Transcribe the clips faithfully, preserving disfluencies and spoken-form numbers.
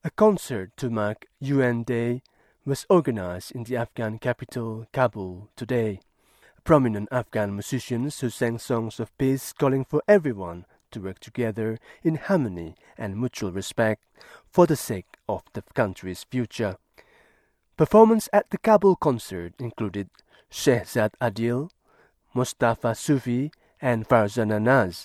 A concert to mark U N Day was organized in the Afghan capital, Kabul, today. Prominent Afghan musicians who sang songs of peace calling for everyone to work together in harmony and mutual respect for the sake of the country's future. Performance at the Kabul concert included Shehzad Adil, Mustafa Sufi, and Farzana Naz.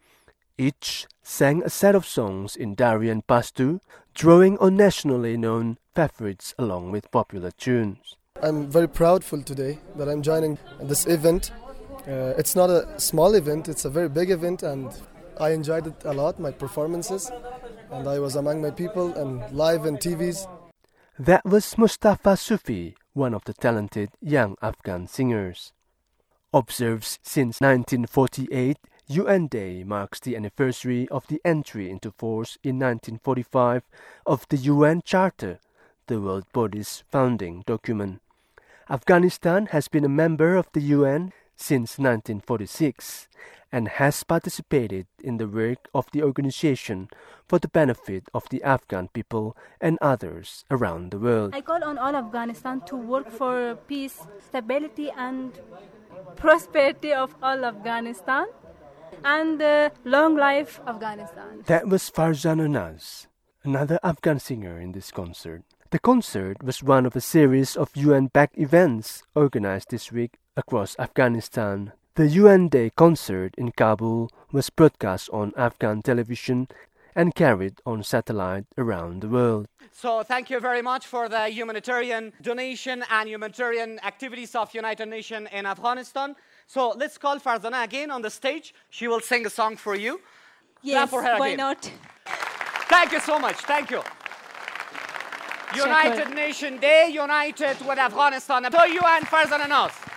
Each sang a set of songs in Dari and Pashto, drawing on nationally known favorites along with popular tunes. I'm very proudful today that I'm joining this event. Uh, it's not a small event, it's a very big event, and I enjoyed it a lot, my performances, and I was among my people and live in T Vs. That was Mustafa Sufi, one of the talented young Afghan singers. Observed since nineteen forty-eight, U N Day marks the anniversary of the entry into force in nineteen forty-five of the U N Charter, the world body's founding document. Afghanistan has been a member of the U N since nineteen forty-six and has participated in the work of the organization for the benefit of the Afghan people and others around the world. I call on all Afghanistan to work for peace, stability and prosperity of all Afghanistan, and uh, long life Afghanistan. That was Farzana Naz, another Afghan singer in this concert. The concert was one of a series of U N-backed events organized this week across Afghanistan. The U N Day concert in Kabul was broadcast on Afghan television and carried on satellite around the world. So thank you very much for the humanitarian donation and humanitarian activities of United Nations in Afghanistan. So let's call Farzana again on the stage. She will sing a song for you. Yes, for her why again. not? Thank you so much. Thank you. United Nation Day, united with Afghanistan. To you and Farzana Naz.